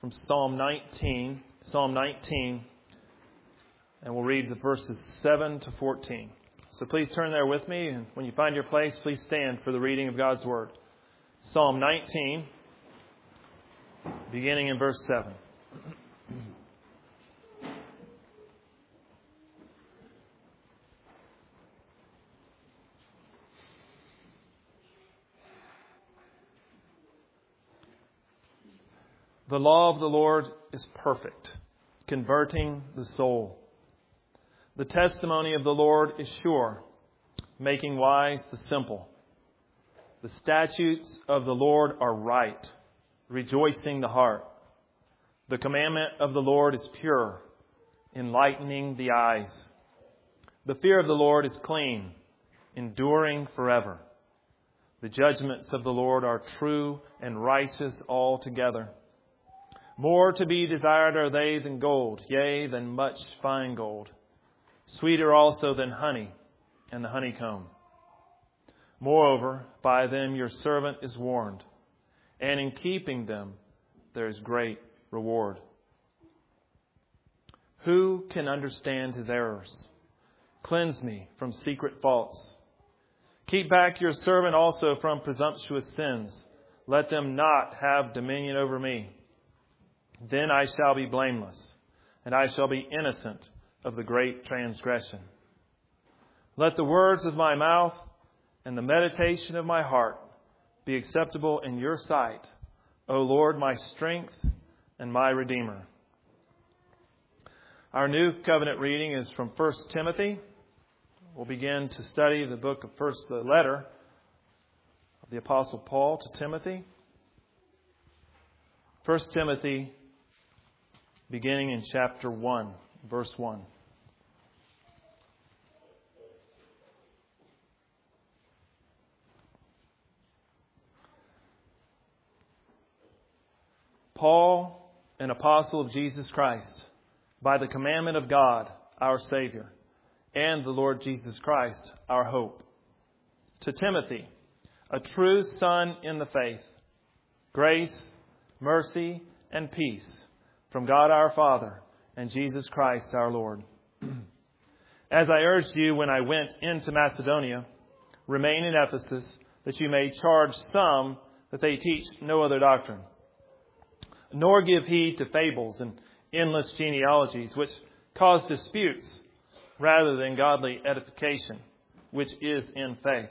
from Psalm 19, and we'll read the verses 7 to 14. So please turn there with me, and when you find your place, please stand for the reading of God's Word. Psalm 19, beginning in verse 7. The law of the Lord is perfect, converting the soul. The testimony of the Lord is sure, making wise the simple. The statutes of the Lord are right, rejoicing the heart. The commandment of the Lord is pure, enlightening the eyes. The fear of the Lord is clean, enduring forever. The judgments of the Lord are true and righteous altogether. More to be desired are they than gold, yea, than much fine gold. Sweeter also than honey and the honeycomb. Moreover, by them your servant is warned, and in keeping them there is great reward. Who can understand his errors? Cleanse me from secret faults. Keep back your servant also from presumptuous sins. Let them not have dominion over me. Then I shall be blameless, and I shall be innocent of the great transgression. Let the words of my mouth and the meditation of my heart be acceptable in your sight, O Lord, my strength and my Redeemer. Our new covenant reading is from 1 Timothy. We'll begin to study the letter of the Apostle Paul to Timothy. 1 Timothy, beginning in chapter 1, verse 1. Paul, an apostle of Jesus Christ, by the commandment of God, our Savior, and the Lord Jesus Christ, our hope. To Timothy, a true son in the faith, grace, mercy, and peace from God our Father and Jesus Christ our Lord. As I urged you when I went into Macedonia, remain in Ephesus, that you may charge some that they teach no other doctrine, nor give heed to fables and endless genealogies, which cause disputes rather than godly edification, which is in faith.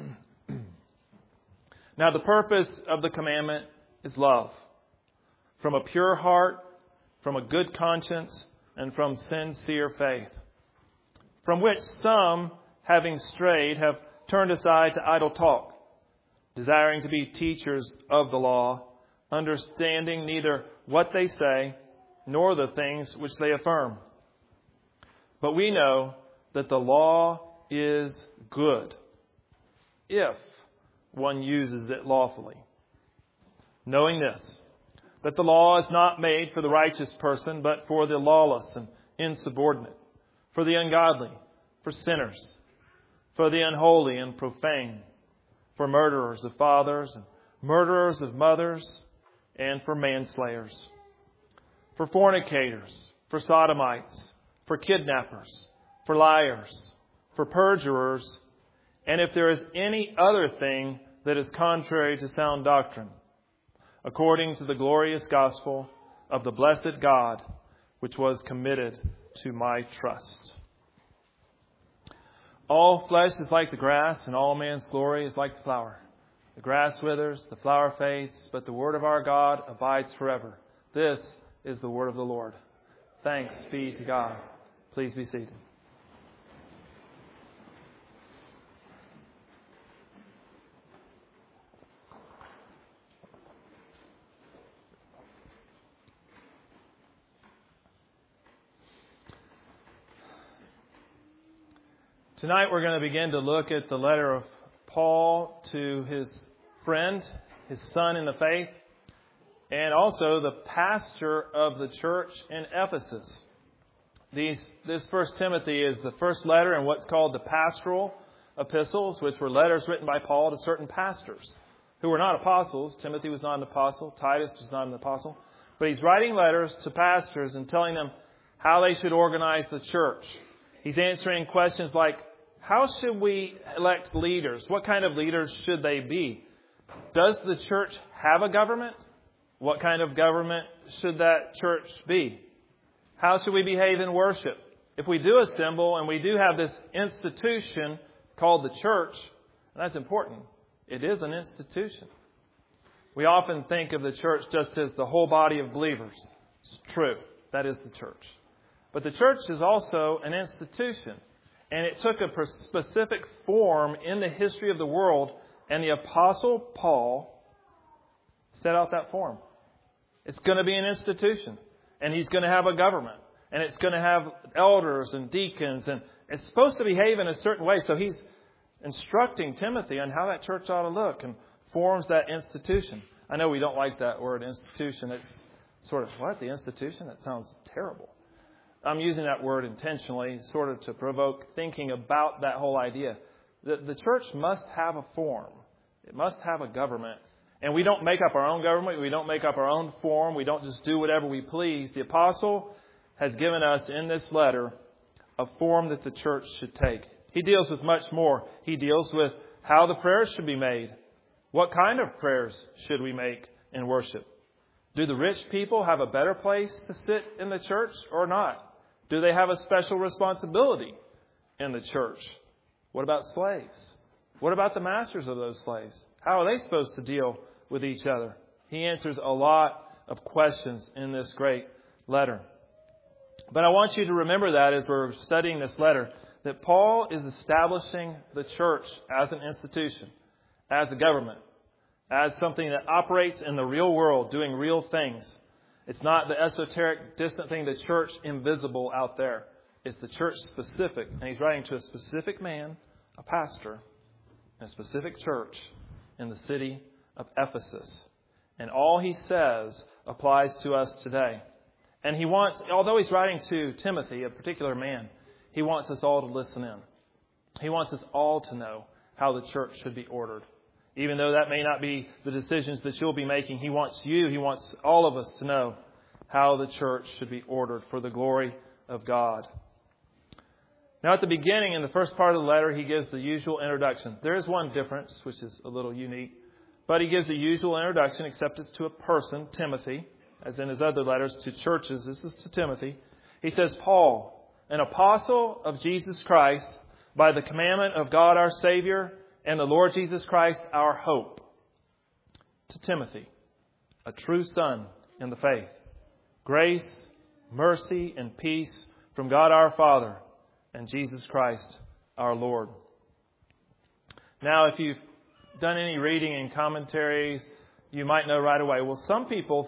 Now the purpose of the commandment is love, from a pure heart, from a good conscience, and from sincere faith, from which some, having strayed, have turned aside to idle talk, desiring to be teachers of the law, understanding neither what they say nor the things which they affirm. But we know that the law is good if one uses it lawfully. Knowing this, that the law is not made for the righteous person, but for the lawless and insubordinate, for the ungodly, for sinners, for the unholy and profane, for murderers of fathers and murderers of mothers, and for manslayers, for fornicators, for sodomites, for kidnappers, for liars, for perjurers, and if there is any other thing that is contrary to sound doctrine, according to the glorious gospel of the blessed God, which was committed to my trust. All flesh is like the grass, and all man's glory is like the flower. The grass withers, the flower fades, but the word of our God abides forever. This is the word of the Lord. Thanks be to God. Please be seated. Tonight we're going to begin to look at the letter of Paul to his friend, his son in the faith, and also the pastor of the church in Ephesus. This 1 Timothy is the first letter in what's called the pastoral epistles, which were letters written by Paul to certain pastors who were not apostles. Timothy was not an apostle. Titus was not an apostle. But he's writing letters to pastors and telling them how they should organize the church. He's answering questions like, how should we elect leaders? What kind of leaders should they be? Does the church have a government? What kind of government should that church be? How should we behave in worship? If we do assemble and we do have this institution called the church, and that's important, it is an institution. We often think of the church just as the whole body of believers. It's true. That is the church. But the church is also an institution. And it took a specific form in the history of the world. And the Apostle Paul set out that form. It's going to be an institution. And he's going to have a government. And it's going to have elders and deacons. And it's supposed to behave in a certain way. So he's instructing Timothy on how that church ought to look and forms that institution. I know we don't like that word institution. It's sort of, what? The institution? That sounds terrible. I'm using that word intentionally, sort of to provoke thinking about that whole idea. The church must have a form. It must have a government. And we don't make up our own government. We don't make up our own form. We don't just do whatever we please. The apostle has given us in this letter a form that the church should take. He deals with much more. He deals with how the prayers should be made. What kind of prayers should we make in worship? Do the rich people have a better place to sit in the church or not? Do they have a special responsibility in the church? What about slaves? What about the masters of those slaves? How are they supposed to deal with each other? He answers a lot of questions in this great letter. But I want you to remember that as we're studying this letter, that Paul is establishing the church as an institution, as a government, as something that operates in the real world, doing real things. It's not the esoteric, distant thing, the church invisible out there. It's the church specific. And he's writing to a specific man, a pastor, in a specific church in the city of Ephesus. And all he says applies to us today. And he wants, although he's writing to Timothy, a particular man, he wants us all to listen in. He wants us all to know how the church should be ordered. Even though that may not be the decisions that you'll be making, he wants all of us to know how the church should be ordered for the glory of God. Now at the beginning, in the first part of the letter, he gives the usual introduction. There is one difference, which is a little unique. But he gives the usual introduction, except it's to a person, Timothy, as in his other letters to churches. This is to Timothy. He says, Paul, an apostle of Jesus Christ, by the commandment of God our Savior, and the Lord Jesus Christ, our hope. To Timothy, a true son in the faith. Grace, mercy, and peace from God our Father and Jesus Christ our Lord. Now, if you've done any reading and commentaries, you might know right away. Well, some people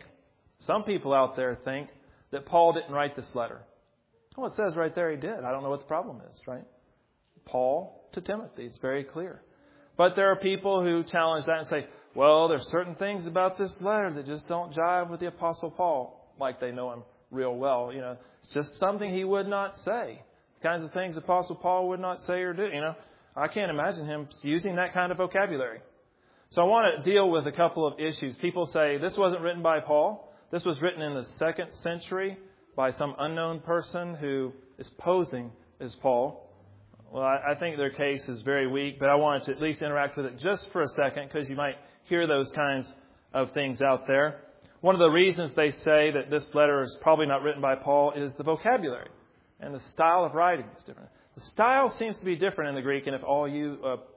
out there think that Paul didn't write this letter. Well, it says right there he did. I don't know what the problem is, right? Paul to Timothy. It's very clear. But there are people who challenge that and say, well, there's certain things about this letter that just don't jive with the Apostle Paul, like they know him real well. You know, it's just something he would not say. The kinds of things Apostle Paul would not say or do. You know, I can't imagine him using that kind of vocabulary. So I want to deal with a couple of issues. People say this wasn't written by Paul. This was written in the 2nd century by some unknown person who is posing as Paul. Well, I think their case is very weak, but I wanted to at least interact with it just for a second because you might hear those kinds of things out there. One of the reasons they say that this letter is probably not written by Paul is the vocabulary and the style of writing is different. The style seems to be different in the Greek, and if all you,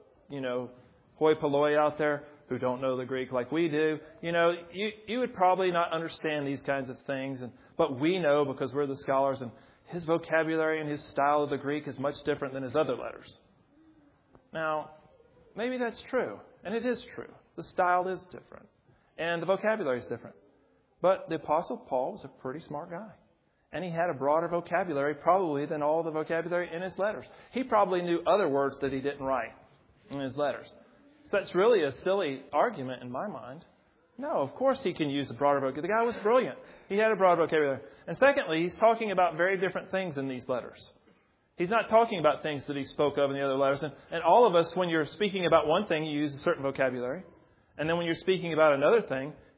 hoi polloi out there who don't know the Greek like we do, you would probably not understand these kinds of things, but we know because we're the scholars, and his vocabulary and his style of the Greek is much different than his other letters. Now, maybe that's true. And it is true. The style is different. And the vocabulary is different. But the Apostle Paul was a pretty smart guy. And he had a broader vocabulary probably than all the vocabulary in his letters. He probably knew other words that he didn't write in his letters. So that's really a silly argument in my mind. No, of course he can use a broader vocabulary. The guy was brilliant. He had a broad vocabulary. And secondly, he's talking about very different things in these letters. He's not talking about things that he spoke of in the other letters. And all of us, when you're speaking about one thing, you use a certain vocabulary. And then when you're speaking about another thing,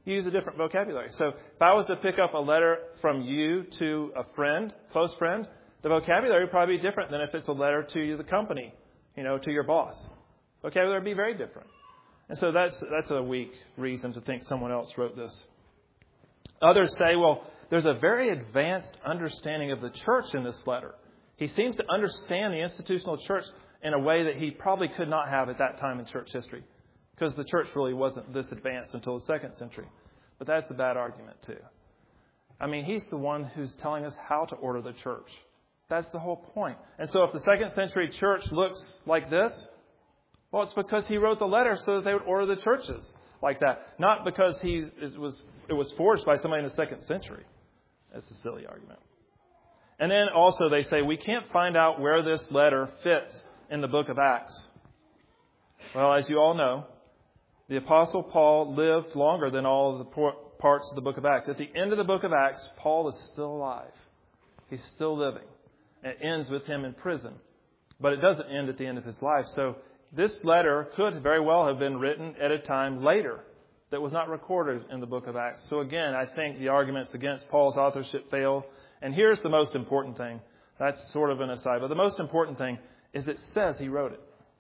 use a different vocabulary. So if I was to pick up a letter from you to a friend, close friend, the vocabulary would probably be different than if it's a letter to the company, to your boss. Vocabulary would be very different. And so that's a weak reason to think someone else wrote this. Others say, well, there's a very advanced understanding of the church in this letter. He seems to understand the institutional church in a way that he probably could not have at that time in church history, because the church really wasn't this advanced until the 2nd century. But that's a bad argument, too. I mean, he's the one who's telling us how to order the church. That's the whole point. And so if the 2nd century church looks like this, well, it's because he wrote the letter so that they would order the churches like that. Not because it was forged by somebody in the 2nd century. That's a silly argument. And then also they say we can't find out where this letter fits in the book of Acts. Well, as you all know, the Apostle Paul lived longer than all of the parts of the book of Acts. At the end of the book of Acts, Paul is still alive. He's still living. It ends with him in prison. But it doesn't end at the end of his life. So this letter could very well have been written at a time later that was not recorded in the book of Acts. So again, I think the arguments against Paul's authorship fail. And here's the most important thing. That's sort of an aside. But the most important thing is it says he wrote it.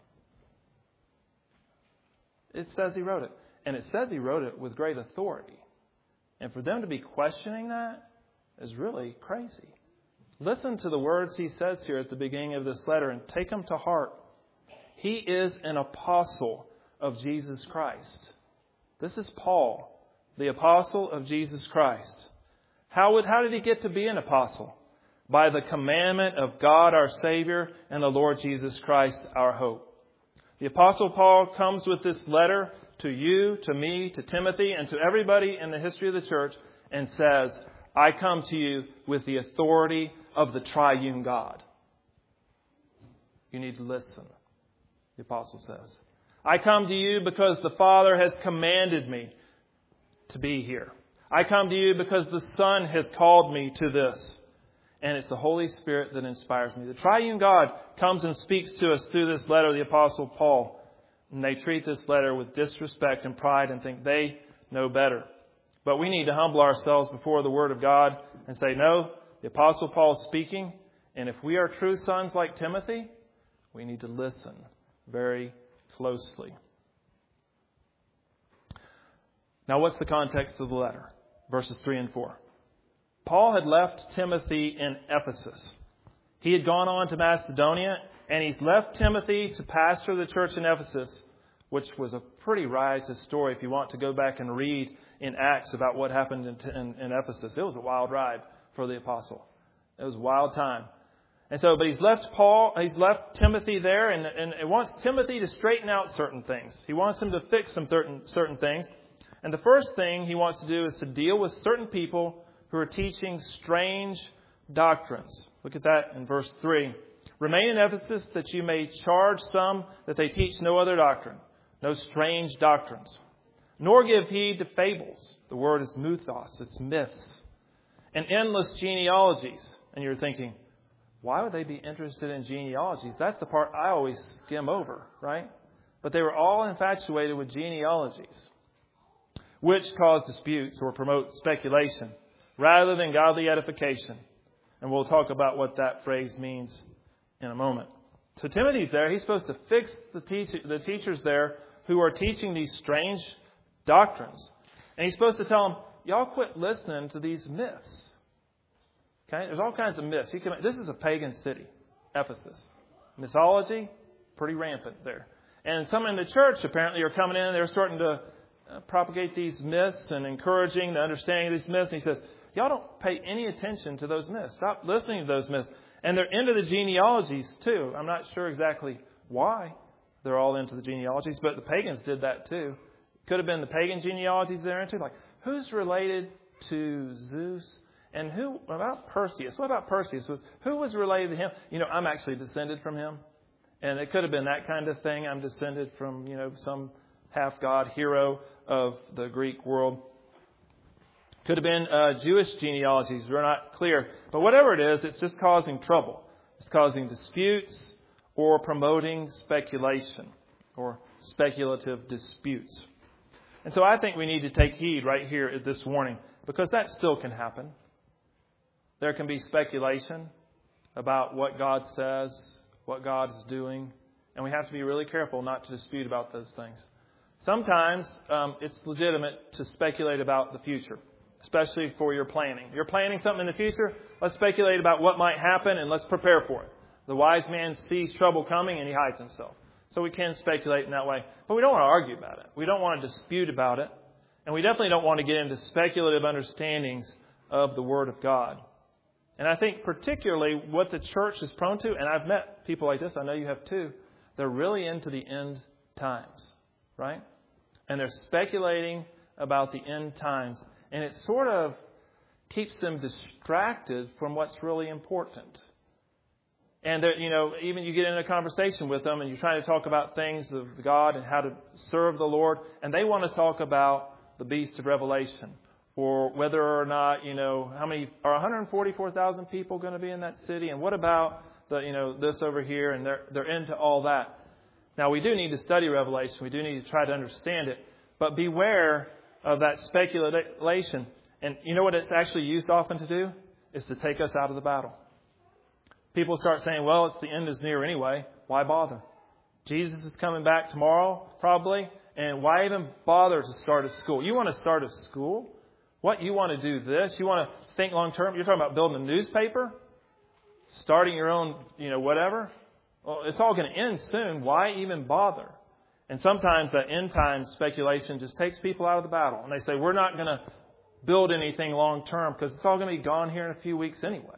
It says he wrote it. And it says he wrote it with great authority. And for them to be questioning that is really crazy. Listen to the words he says here at the beginning of this letter and take them to heart. He is an apostle of Jesus Christ. This is Paul, the apostle of Jesus Christ. How did he get to be an apostle? By the commandment of God our Savior and the Lord Jesus Christ our hope. The Apostle Paul comes with this letter to you, to me, to Timothy, and to everybody in the history of the church and says, I come to you with the authority of the triune God. You need to listen, the Apostle says. I come to you because the Father has commanded me to be here. I come to you because the Son has called me to this. And it's the Holy Spirit that inspires me. The triune God comes and speaks to us through this letter of the Apostle Paul. And they treat this letter with disrespect and pride and think they know better. But we need to humble ourselves before the Word of God and say, no, the Apostle Paul is speaking. And if we are true sons like Timothy, we need to listen very closely. Now, what's the context of the letter? Verses 3 and 4. Paul had left Timothy in Ephesus. He had gone on to Macedonia, and he's left Timothy to pastor the church in Ephesus, which was a pretty riotous story if you want to go back and read in Acts about what happened in Ephesus. It was a wild ride for the apostle. It was a wild time. And so, but he's left Timothy there, and he wants Timothy to straighten out certain things. He wants him to fix some certain things. And the first thing he wants to do is to deal with certain people who are teaching strange doctrines. Look at that in verse 3. Remain in Ephesus that you may charge some that they teach no other doctrine, no strange doctrines. Nor give heed to fables. The word is mythos, it's myths. And endless genealogies. And you're thinking, why would they be interested in genealogies? That's the part I always skim over, right? But they were all infatuated with genealogies, which cause disputes or promote speculation rather than godly edification. And we'll talk about what that phrase means in a moment. So Timothy's there. He's supposed to fix the teachers there who are teaching these strange doctrines. And he's supposed to tell them, y'all quit listening to these myths. Okay? There's all kinds of myths. This is a pagan city, Ephesus. Mythology, pretty rampant there. And some in the church apparently are coming in. They're starting to propagate these myths and encouraging the understanding of these myths. And he says, y'all don't pay any attention to those myths. Stop listening to those myths. And they're into the genealogies too. I'm not sure exactly why they're all into the genealogies, but the pagans did that too. Could have been the pagan genealogies they're into. Like, who's related to Zeus? And who about Perseus? What about Perseus? Who was related to him? I'm actually descended from him. And it could have been that kind of thing. I'm descended from, some half-god hero of the Greek world. Could have been Jewish genealogies. We're not clear. But whatever it is, it's just causing trouble. It's causing disputes or promoting speculation or speculative disputes. And so I think we need to take heed right here this warning, because that still can happen. There can be speculation about what God says, what God is doing, and we have to be really careful not to dispute about those things. Sometimes it's legitimate to speculate about the future, especially for your planning. You're planning something in the future, let's speculate about what might happen and let's prepare for it. The wise man sees trouble coming and he hides himself. So we can speculate in that way. But we don't want to argue about it. We don't want to dispute about it. And we definitely don't want to get into speculative understandings of the Word of God. And I think particularly what the church is prone to, and I've met people like this, I know you have too, they're really into the end times, right? And they're speculating about the end times. And it sort of keeps them distracted from what's really important. And, even you get in a conversation with them and you're trying to talk about things of God and how to serve the Lord. And they want to talk about the beast of Revelation, or whether or not, how many are 144,000 people going to be in that city? And what about this over here? And they're into all that. Now, we do need to study Revelation. We do need to try to understand it. But beware of that speculation. And you know what it's actually used often to do? Is to take us out of the battle. People start saying, well, the end is near anyway. Why bother? Jesus is coming back tomorrow, probably. And why even bother to start a school? You want to start a school? What? You want to do this? You want to think long term? You're talking about building a newspaper? Starting your own, whatever? Well, it's all going to end soon. Why even bother? And sometimes that end time speculation just takes people out of the battle. And they say, we're not going to build anything long term because it's all going to be gone here in a few weeks anyway.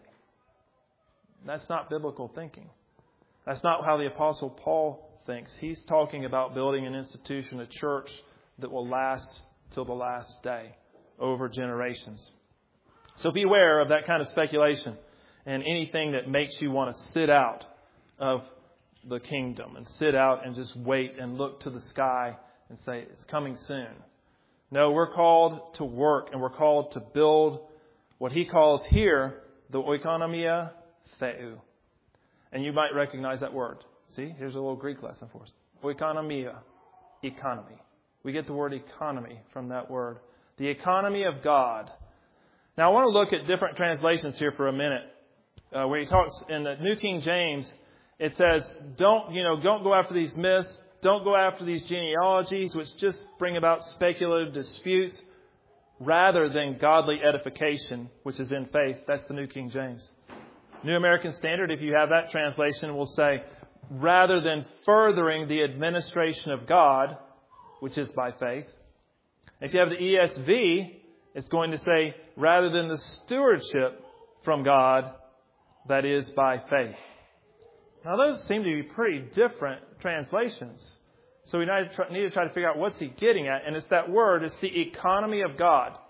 That's not biblical thinking. That's not how the Apostle Paul thinks. He's talking about building an institution, a church that will last till the last day, over generations. So beware of that kind of speculation and anything that makes you want to sit out of the kingdom and sit out and just wait and look to the sky and say, it's coming soon. No, we're called to work, and we're called to build what he calls here the oikonomia theou. And you might recognize that word. See, here's a little Greek lesson for us. Oikonomia, economy. We get the word economy from that word. The economy of God. Now, I want to look at different translations here for a minute. Where he talks in the New King James, it says, don't go after these myths. Don't go after these genealogies, which just bring about speculative disputes, rather than godly edification, which is in faith. That's the New King James. New American Standard, if you have that translation, will say, rather than furthering the administration of God, which is by faith. If you have the ESV, it's going to say, rather than the stewardship from God, that is by faith. Now, those seem to be pretty different translations. So we need to try to figure out what's he getting at. And it's that word, it's the economy of God.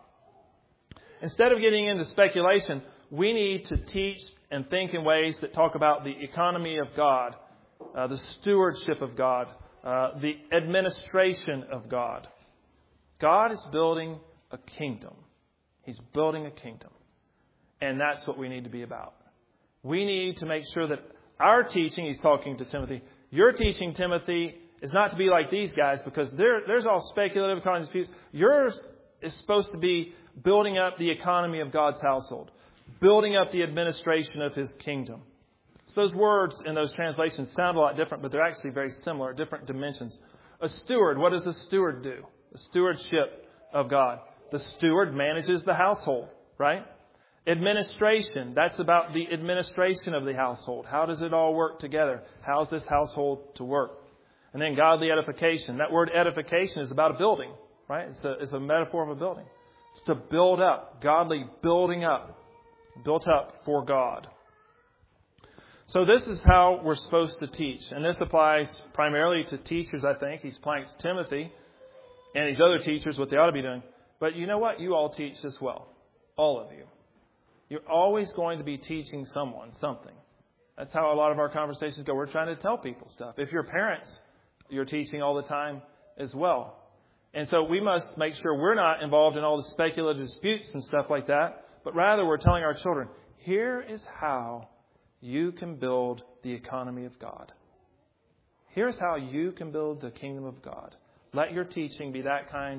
Instead of getting into speculation, we need to teach and think in ways that talk about the economy of God, the stewardship of God, the administration of God. God is building a kingdom. He's building a kingdom. And that's what we need to be about. We need to make sure that our teaching, he's talking to Timothy, your teaching, Timothy, is not to be like these guys, because there's all speculative kinds of views. Yours is supposed to be building up the economy of God's household, building up the administration of his kingdom. So those words in those translations sound a lot different, but they're actually very similar, different dimensions. A steward, what does a steward do? The stewardship of God. The steward manages the household, right? Administration, that's about the administration of the household. How does it all work together? How's this household to work? And then godly edification. That word edification is about a building, right? It's a metaphor of a building. It's to build up, godly building up, built up for God. So this is how we're supposed to teach. And this applies primarily to teachers, I think. He's applying to Timothy and these other teachers, what they ought to be doing. But you know what? You all teach as well. All of you. You're always going to be teaching someone something. That's how a lot of our conversations go. We're trying to tell people stuff. If you're parents, you're teaching all the time as well. And so we must make sure we're not involved in all the speculative disputes and stuff like that, but rather we're telling our children, here is how you can build the economy of God. Here's how you can build the kingdom of God. Let your teaching be that kind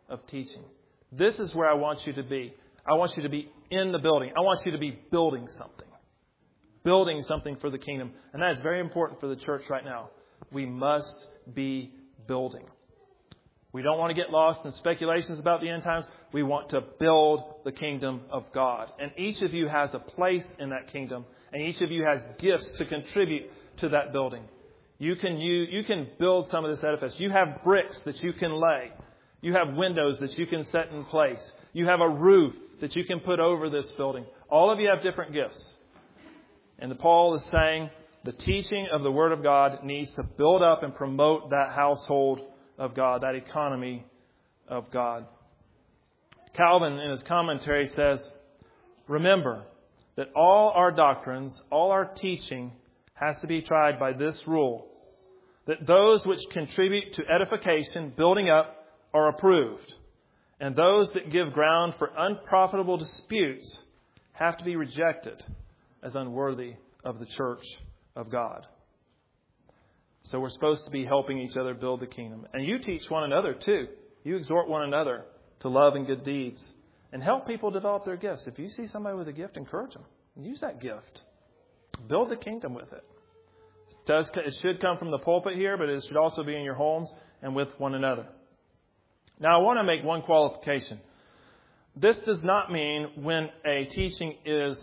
of teaching. This is where I want you to be. I want you to be in the building. I want you to be building something. Building something for the kingdom. And that is very important for the church right now. We must be building. We don't want to get lost in speculations about the end times. We want to build the kingdom of God. And each of you has a place in that kingdom. And each of you has gifts to contribute to that building. You can build some of this edifice. You have bricks that you can lay. You have windows that you can set in place. You have a roof that you can put over this building. All of you have different gifts. And Paul is saying the teaching of the Word of God needs to build up and promote that household of God, that economy of God. Calvin, in his commentary, says, remember that all our doctrines, all our teaching has to be tried by this rule, that those which contribute to edification, building up, are approved, and those that give ground for unprofitable disputes have to be rejected as unworthy of the church of God. So we're supposed to be helping each other build the kingdom. And you teach one another too. You exhort one another to love and good deeds and help people develop their gifts. If you see somebody with a gift, encourage them. Use that gift. Build the kingdom with it. It should come from the pulpit here, but it should also be in your homes and with one another. Now, I want to make one qualification. This does not mean when a teaching is,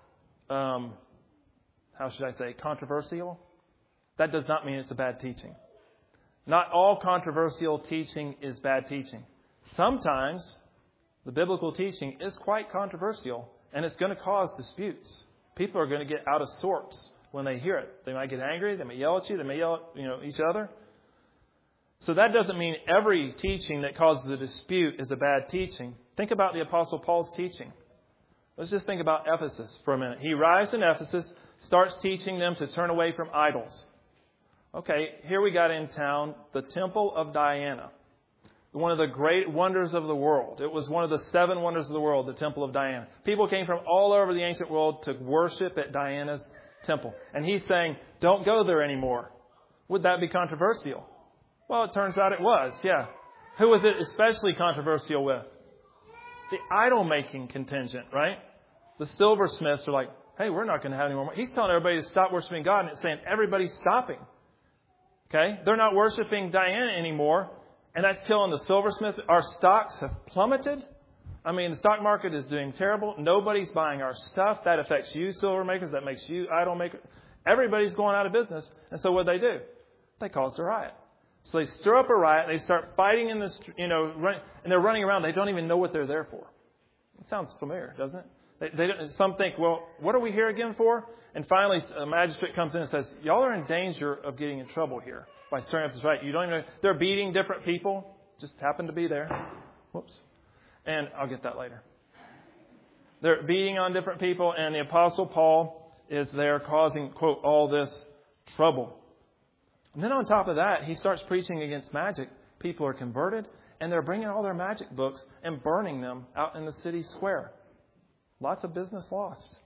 controversial. That does not mean it's a bad teaching. Not all controversial teaching is bad teaching. Sometimes the biblical teaching is quite controversial, and it's going to cause disputes. People are going to get out of sorts when they hear it. They might get angry. They may yell at you. They may yell at each other. So that doesn't mean every teaching that causes a dispute is a bad teaching. Think about the Apostle Paul's teaching. Let's just think about Ephesus for a minute. He arrives in Ephesus, starts teaching them to turn away from idols. Okay, here we got in town the Temple of Diana, one of the great wonders of the world. It was one of the 7 wonders of the world, the Temple of Diana. People came from all over the ancient world to worship at Diana's temple. And he's saying, don't go there anymore. Would that be controversial? Well, it turns out it was, yeah. Who was it especially controversial with? The idol-making contingent, right? The silversmiths are like, hey, we're not going to have any more. He's telling everybody to stop worshiping God, and it's saying everybody's stopping. Okay? They're not worshiping Diana anymore, and that's killing the silversmiths. Our stocks have plummeted. I mean, the stock market is doing terrible. Nobody's buying our stuff. That affects you, silver makers. That makes you, idol makers. Everybody's going out of business. And so what do? They caused a riot. So they stir up a riot. They start fighting in this, and they're running around. They don't even know what they're there for. It sounds familiar, doesn't it? Some think, well, what are we here again for? And finally, a magistrate comes in and says, y'all are in danger of getting in trouble here by stirring up this riot. You don't even know. They're beating different people. Just happen to be there. Whoops. And I'll get that later. They're beating on different people, and the Apostle Paul is there causing, quote, all this trouble. And then on top of that, he starts preaching against magic. People are converted, and they're bringing all their magic books and burning them out in the city square. Lots of business lost.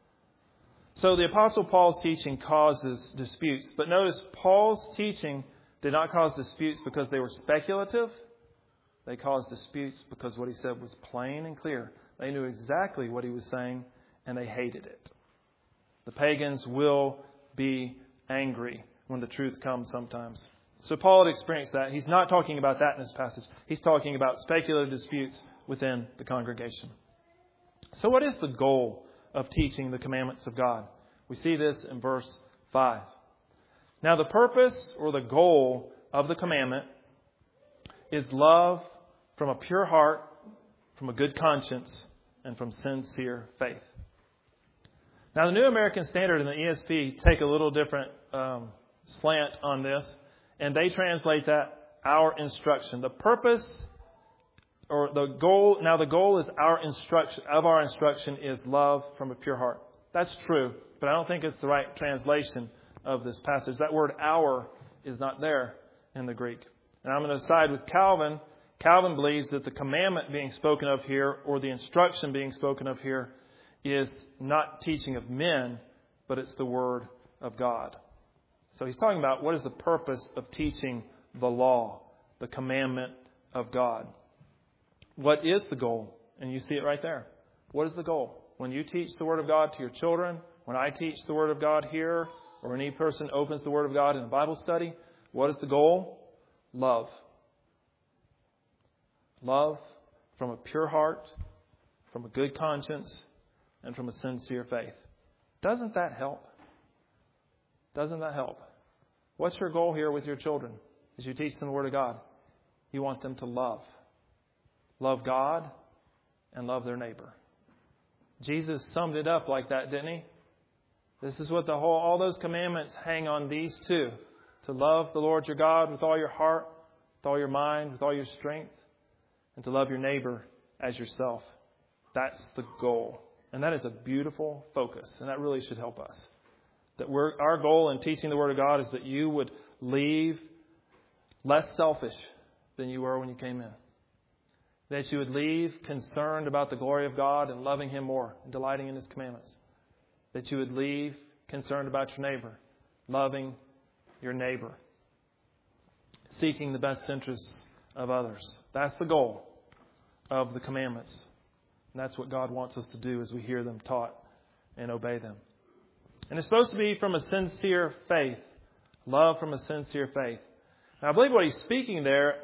So the Apostle Paul's teaching causes disputes. But notice, Paul's teaching did not cause disputes because they were speculative. They caused disputes because what he said was plain and clear. They knew exactly what he was saying, and they hated it. The pagans will be angry when the truth comes sometimes. So Paul had experienced that. He's not talking about that in this passage. He's talking about speculative disputes within the congregation. So what is the goal of teaching the commandments of God? We see this in verse 5. Now the purpose or the goal of the commandment is love from a pure heart, from a good conscience, and from sincere faith. Now the New American Standard and the ESV take a little different slant on this, and they translate that our instruction. The purpose or the goal, now the goal is our instruction is love from a pure heart. That's true, but I don't think it's the right translation of this passage. That word our is not there in the Greek. And I'm going to side with Calvin. Calvin believes that the commandment being spoken of here, or the instruction being spoken of here, is not teaching of men, but it's the Word of God. So he's talking about what is the purpose of teaching the law, the commandment of God. what is the goal? And you see it right there. What is the goal? When you teach the Word of God to your children, when I teach the Word of God here, or when any person opens the Word of God in a Bible study, what is the goal? Love. Love from a pure heart, from a good conscience, and from a sincere faith. Doesn't that help? Doesn't that help? What's your goal here with your children as you teach them the Word of God? You want them to love. Love God and love their neighbor. Jesus summed it up like that, didn't He? This is what all those commandments hang on these two. To love the Lord your God with all your heart, with all your mind, with all your strength, and to love your neighbor as yourself. That's the goal. And that is a beautiful focus. And that really should help us. That our goal in teaching the Word of God is that you would leave less selfish than you were when you came in. That you would leave concerned about the glory of God and loving Him more and delighting in His commandments. That you would leave concerned about your neighbor, loving your neighbor, seeking the best interests of others. That's the goal of the commandments. And that's what God wants us to do as we hear them taught and obey them. And it's supposed to be from a sincere faith. Love from a sincere faith. Now, I believe what He's speaking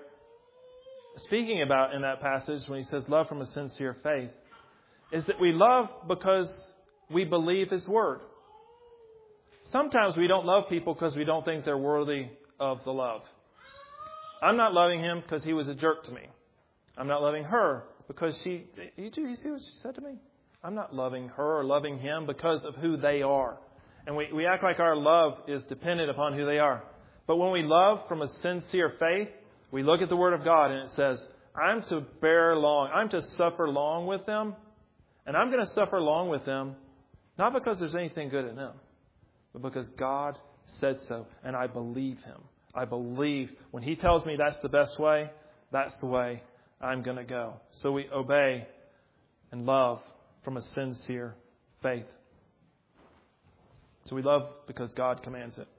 about in that passage when He says love from a sincere faith is that we love because we believe His Word. Sometimes we don't love people because we don't think they're worthy of the love. I'm not loving him because he was a jerk to me. I'm not loving her because you see what she said to me? I'm not loving her or loving him because of who they are. And we act like our love is dependent upon who they are. But when we love from a sincere faith, we look at the Word of God and it says, I'm to bear long. I'm to suffer long with them. And I'm going to suffer long with them, not because there's anything good in them, but because God said so. And I believe Him. I believe when He tells me that's the best way, that's the way I'm going to go. So we obey and love from a sincere faith. So we love because God commands it.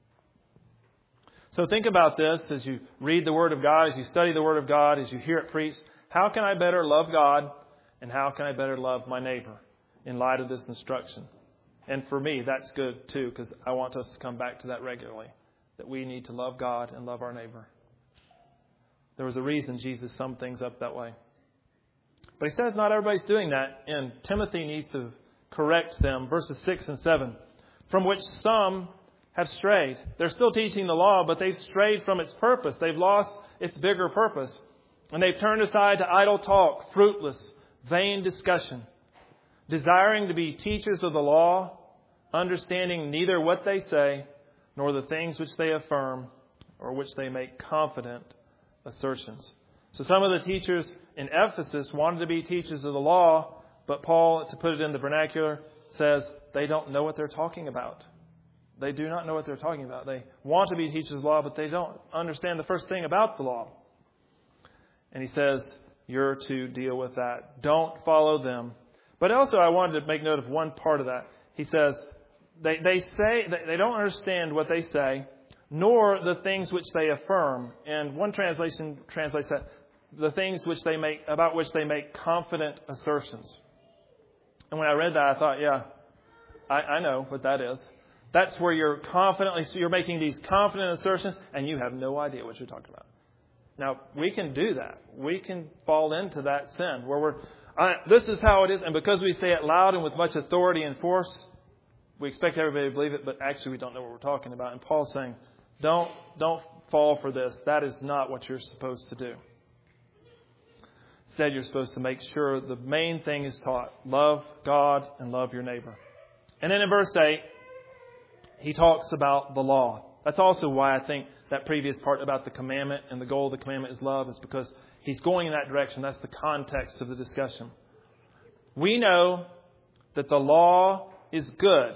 So think about this as you read the Word of God, as you study the Word of God, as you hear it preached. How can I better love God and how can I better love my neighbor in light of this instruction? And for me, that's good too, because I want us to come back to that regularly, that we need to love God and love our neighbor. There was a reason Jesus summed things up that way. But He says not everybody's doing that, and Timothy needs to correct them. Verses 6 and 7, from which some have strayed. They're still teaching the law, but they've strayed from its purpose. They've lost its bigger purpose. And they've turned aside to idle talk, fruitless, vain discussion, desiring to be teachers of the law, understanding neither what they say, nor the things which they affirm, or which they make confident assertions. So some of the teachers in Ephesus wanted to be teachers of the law, but Paul, to put it in the vernacular, says they don't know what they're talking about. They do not know what they're talking about. They want to be teachers of the law, but they don't understand the first thing about the law. And he says, you're to deal with that. Don't follow them. But also I wanted to make note of one part of that. He says, they say they don't understand what they say, nor the things which they affirm. And one translation translates that, the things which they make, about which they make confident assertions. And when I read that, I thought, yeah, I know what that is. That's where you're making these confident assertions and you have no idea what you're talking about. Now, we can do that. We can fall into that sin where this is how it is. And because we say it loud and with much authority and force, we expect everybody to believe it, but actually we don't know what we're talking about. And Paul's saying, don't fall for this. That is not what you're supposed to do. Instead, you're supposed to make sure the main thing is taught. Love God and love your neighbor. And then in verse 8, he talks about the law. That's also why I think that previous part about the commandment and the goal of the commandment is love is because he's going in that direction. That's the context of the discussion. We know that the law is good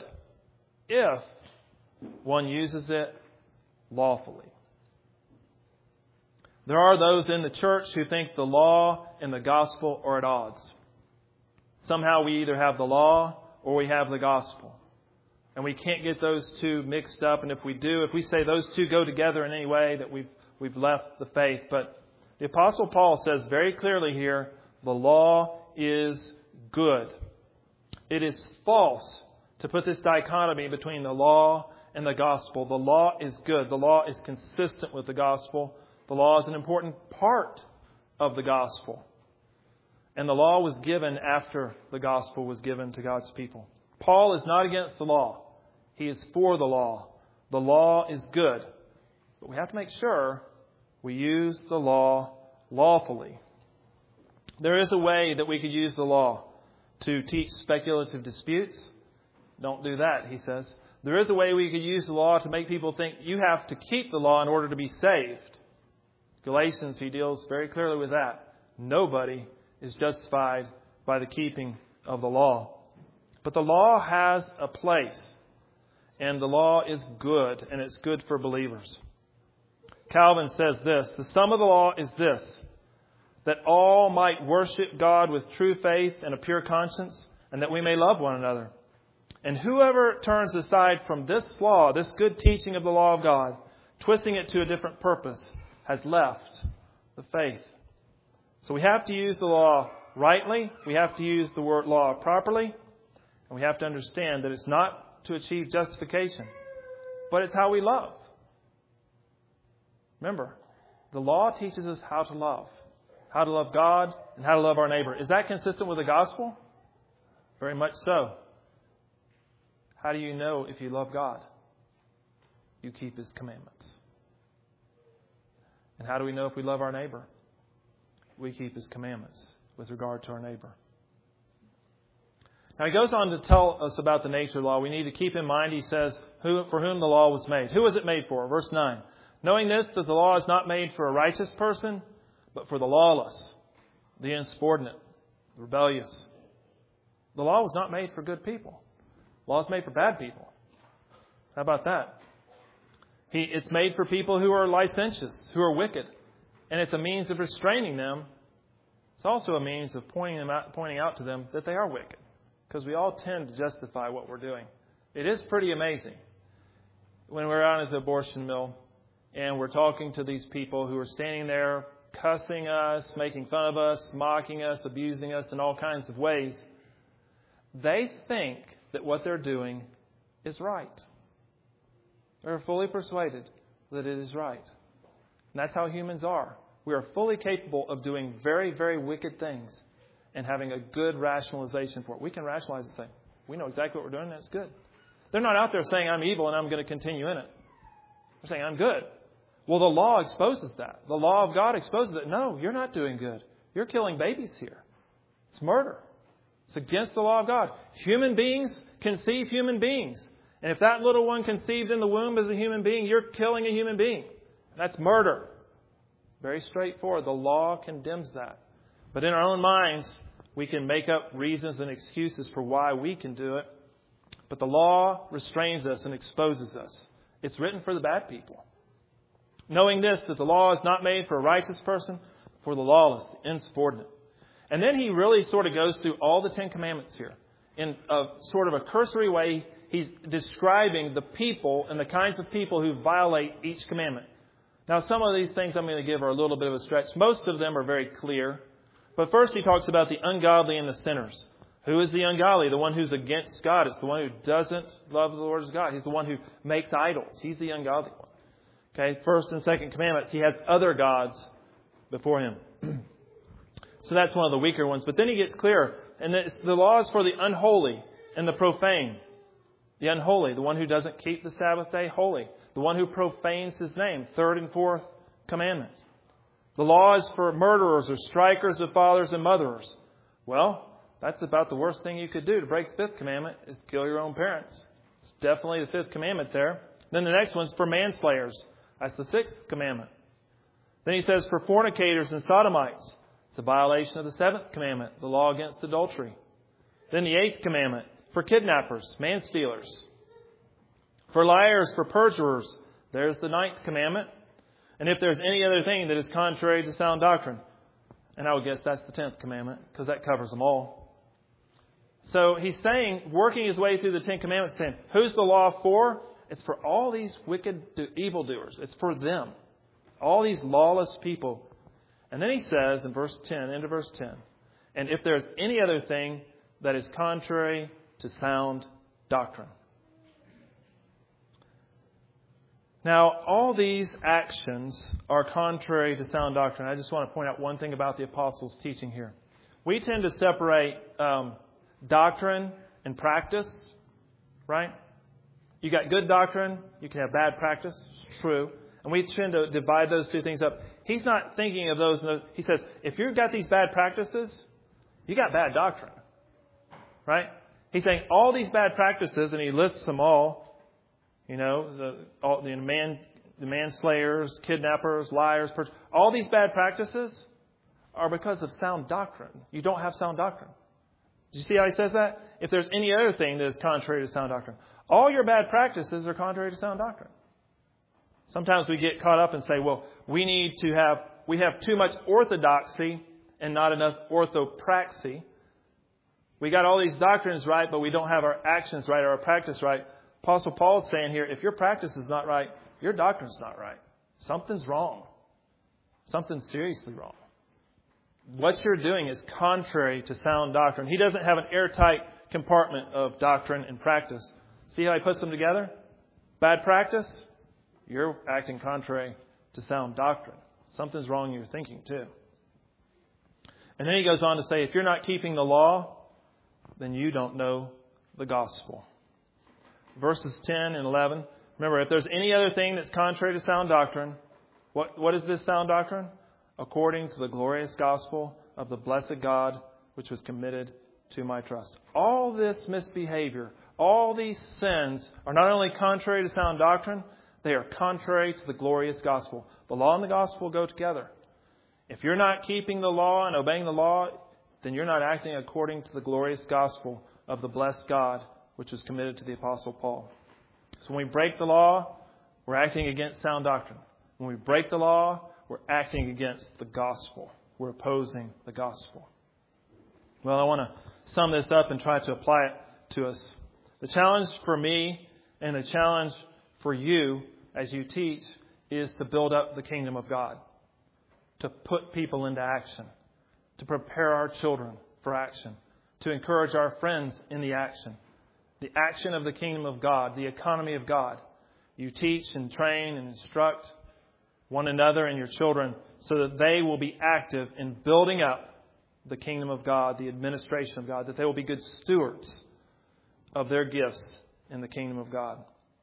if one uses it lawfully. There are those in the church who think the law and the gospel are at odds. Somehow we either have the law or we have the gospel. And we can't get those two mixed up. And if we say those two go together in any way, that we've left the faith. But The Apostle Paul says very clearly here, the law is good. It is false to put this dichotomy between the law and the gospel. The law is good. The law is consistent with the gospel. The law is an important part of the gospel. And the law was given after the gospel was given to God's people. Paul is not against the law. He is for the law. The law is good. But we have to make sure we use the law lawfully. There is a way that we could use the law to teach speculative disputes. Don't do that, he says. There is a way we could use the law to make people think you have to keep the law in order to be saved. Galatians, he deals very clearly with that. Nobody is justified by the keeping of the law. But the law has a place, and the law is good, and it's good for believers. Calvin says this, the sum of the law is this, that all might worship God with true faith and a pure conscience, and that we may love one another. And whoever turns aside from this law, this good teaching of the law of God, twisting it to a different purpose, has left the faith. So we have to use the law rightly. We have to use the word law properly. And we have to understand that it's not to achieve justification, but it's how we love. Remember, the law teaches us how to love God and how to love our neighbor. Is that consistent with the gospel? Very much so. How do you know if you love God? You keep His commandments. And how do we know if we love our neighbor? We keep His commandments with regard to our neighbor. Now he goes on to tell us about the nature of the law. We need to keep in mind, he says, for whom the law was made. Who was it made for? Verse 9. Knowing this, that the law is not made for a righteous person, but for the lawless, the insubordinate, the rebellious. The law was not made for good people. The law is made for bad people. How about that? It's made for people who are licentious, who are wicked. And it's a means of restraining them. It's also a means of pointing out to them that they are wicked. Because we all tend to justify what we're doing. It is pretty amazing. When we're out at the abortion mill and we're talking to these people who are standing there cussing us, making fun of us, mocking us, abusing us in all kinds of ways, they think that what they're doing is right. They're fully persuaded that it is right. And that's how humans are. We are fully capable of doing very, very wicked things and having a good rationalization for it. We can rationalize and say, we know exactly what we're doing, that's good. They're not out there saying, I'm evil and I'm going to continue in it. They're saying, I'm good. Well, the law exposes that. The law of God exposes it. No, you're not doing good. You're killing babies here. It's murder. It's against the law of God. Human beings conceive human beings. And if that little one conceived in the womb is a human being, you're killing a human being. That's murder. Very straightforward. The law condemns that. But in our own minds, we can make up reasons and excuses for why we can do it. But the law restrains us and exposes us. It's written for the bad people. Knowing this, that the law is not made for a righteous person, for the lawless, the insubordinate. And then he really sort of goes through all the 10 Commandments here. In a sort of a cursory way, he's describing the people and the kinds of people who violate each commandment. Now, some of these things I'm going to give are a little bit of a stretch. Most of them are very clear. But first he talks about the ungodly and the sinners. Who is the ungodly? The one who's against God. It's the one who doesn't love the Lord as God. He's the one who makes idols. He's the ungodly one. Okay, first and second commandments, he has other gods before him. So that's one of the weaker ones. But then he gets clearer. And the law is for the unholy and the profane. The unholy, the one who doesn't keep the Sabbath day holy. The one who profanes his name. Third and fourth commandments. The law is for murderers or strikers of fathers and motherers. Well, that's about the worst thing you could do to break the fifth commandment is kill your own parents. It's definitely the fifth commandment there. Then the next one's for manslayers. That's the sixth commandment. Then he says for fornicators and sodomites. It's a violation of the seventh commandment, the law against adultery. Then the eighth commandment for kidnappers, man-stealers. For liars, for perjurers. There's the ninth commandment. And if there's any other thing that is contrary to sound doctrine. And I would guess that's the 10th commandment, because that covers them all. So he's saying, working his way through the 10 commandments, saying, who's the law for? It's for all these wicked evildoers. It's for them. All these lawless people. And then he says in verse 10, into verse 10, and if there's any other thing that is contrary to sound doctrine. Now, all these actions are contrary to sound doctrine. I just want to point out one thing about the apostles' teaching here. We tend to separate doctrine and practice, right? You got good doctrine, you can have bad practice. It's true. And we tend to divide those two things up. He's not thinking of those. He says, if you've got these bad practices, you got bad doctrine, right? He's saying all these bad practices, and he lists them all. You know, the manslayers, kidnappers, liars, all these bad practices are because of sound doctrine. You don't have sound doctrine. Do you see how he says that? If there's any other thing that is contrary to sound doctrine, all your bad practices are contrary to sound doctrine. Sometimes we get caught up and say, well, we have too much orthodoxy and not enough orthopraxy. We got all these doctrines right, but we don't have our actions right or our practice right. Apostle Paul is saying here, if your practice is not right, your doctrine's not right. Something's wrong. Something's seriously wrong. What you're doing is contrary to sound doctrine. He doesn't have an airtight compartment of doctrine and practice. See how he puts them together? Bad practice, you're acting contrary to sound doctrine. Something's wrong in your thinking too. And then he goes on to say, if you're not keeping the law, then you don't know the gospel. Verses 10 and 11. Remember, if there's any other thing that's contrary to sound doctrine, what is this sound doctrine? According to the glorious gospel of the blessed God, which was committed to my trust. All this misbehavior, all these sins are not only contrary to sound doctrine, they are contrary to the glorious gospel. The law and the gospel go together. If you're not keeping the law and obeying the law, then you're not acting according to the glorious gospel of the blessed God, which was committed to the Apostle Paul. So when we break the law, we're acting against sound doctrine. When we break the law, we're acting against the gospel. We're opposing the gospel. Well, I want to sum this up and try to apply it to us. The challenge for me and the challenge for you as you teach is to build up the kingdom of God, to put people into action, to prepare our children for action, to encourage our friends in the action of the kingdom of God, the economy of God. You teach and train and instruct one another and your children so that they will be active in building up the kingdom of God, the administration of God, that they will be good stewards of their gifts in the kingdom of God.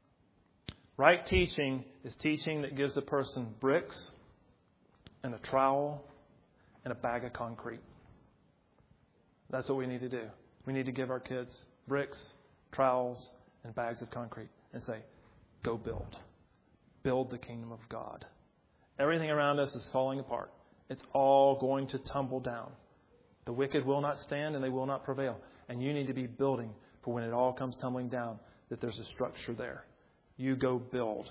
Right teaching is teaching that gives a person bricks and a trowel and a bag of concrete. That's what we need to do. We need to give our kids bricks, trowels, and bags of concrete and say, go build. Build the kingdom of God. Everything around us is falling apart. It's all going to tumble down. The wicked will not stand and they will not prevail. And you need to be building for when it all comes tumbling down, that there's a structure there. You go build.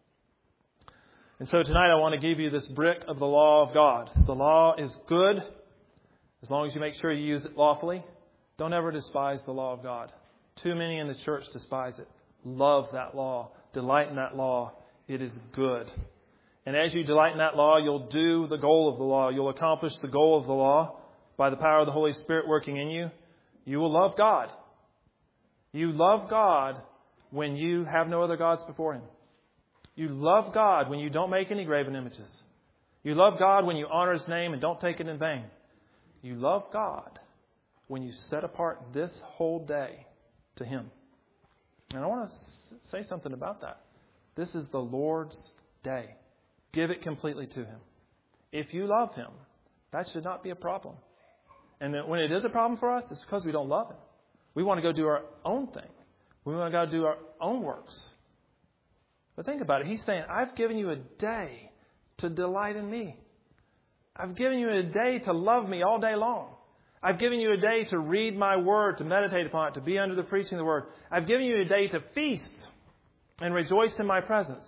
And so tonight I want to give you this brick of the law of God. The law is good as long as you make sure you use it lawfully. Don't ever despise the law of God. Too many in the church despise it. Love that law. Delight in that law. It is good. And as you delight in that law, you'll do the goal of the law. You'll accomplish the goal of the law by the power of the Holy Spirit working in you. You will love God. You love God when you have no other gods before Him. You love God when you don't make any graven images. You love God when you honor His name and don't take it in vain. You love God when you set apart this whole day to Him. And I want to say something about that. This is the Lord's day. Give it completely to Him. If you love Him, that should not be a problem. And then when it is a problem for us, it's because we don't love Him. We want to go do our own thing. We want to go do our own works. But think about it. He's saying, I've given you a day to delight in me. I've given you a day to love me all day long. I've given you a day to read my word, to meditate upon it, to be under the preaching of the word. I've given you a day to feast and rejoice in my presence.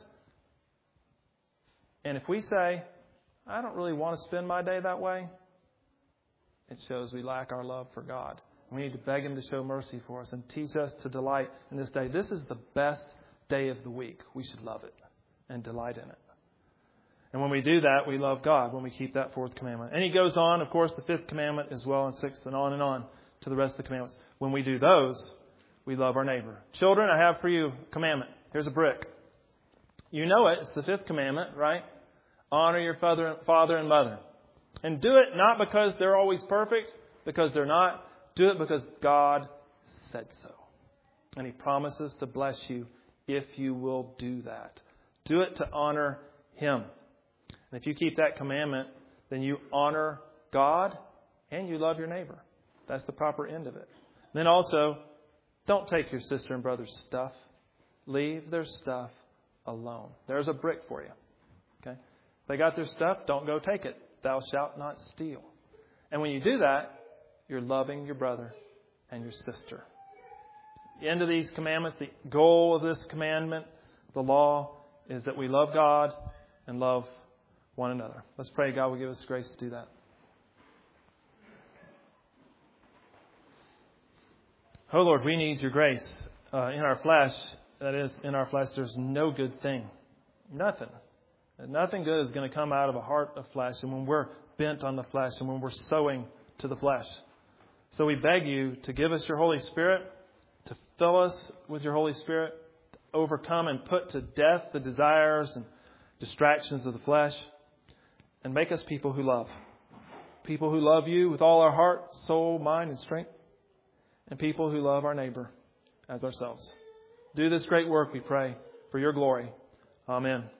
And if we say, I don't really want to spend my day that way, it shows we lack our love for God. We need to beg Him to show mercy for us and teach us to delight in this day. This is the best day of the week. We should love it and delight in it. And when we do that, we love God when we keep that fourth commandment. And he goes on, of course, the fifth commandment as well, and sixth, and on to the rest of the commandments. When we do those, we love our neighbor. Children, I have for you a commandment. Here's a brick. You know it. It's the fifth commandment, right? Honor your father and mother. And do it not because they're always perfect, because they're not. Do it because God said so. And he promises to bless you if you will do that. Do it to honor him. And if you keep that commandment, then you honor God and you love your neighbor. That's the proper end of it. Then also, don't take your sister and brother's stuff. Leave their stuff alone. There's a brick for you. Okay? They got their stuff, don't go take it. Thou shalt not steal. And when you do that, you're loving your brother and your sister. The end of these commandments, the goal of this commandment, the law, is that we love God and love one another. Let's pray God will give us grace to do that. Oh Lord, we need your grace. In our flesh, that is, in our flesh, there's no good thing. Nothing. Nothing good is going to come out of a heart of flesh, and when we're bent on the flesh and when we're sowing to the flesh. So we beg you to give us your Holy Spirit, to fill us with your Holy Spirit, to overcome and put to death the desires and distractions of the flesh, and make us people who love. People who love you with all our heart, soul, mind, and strength, and people who love our neighbor as ourselves. Do this great work, we pray, for your glory. Amen.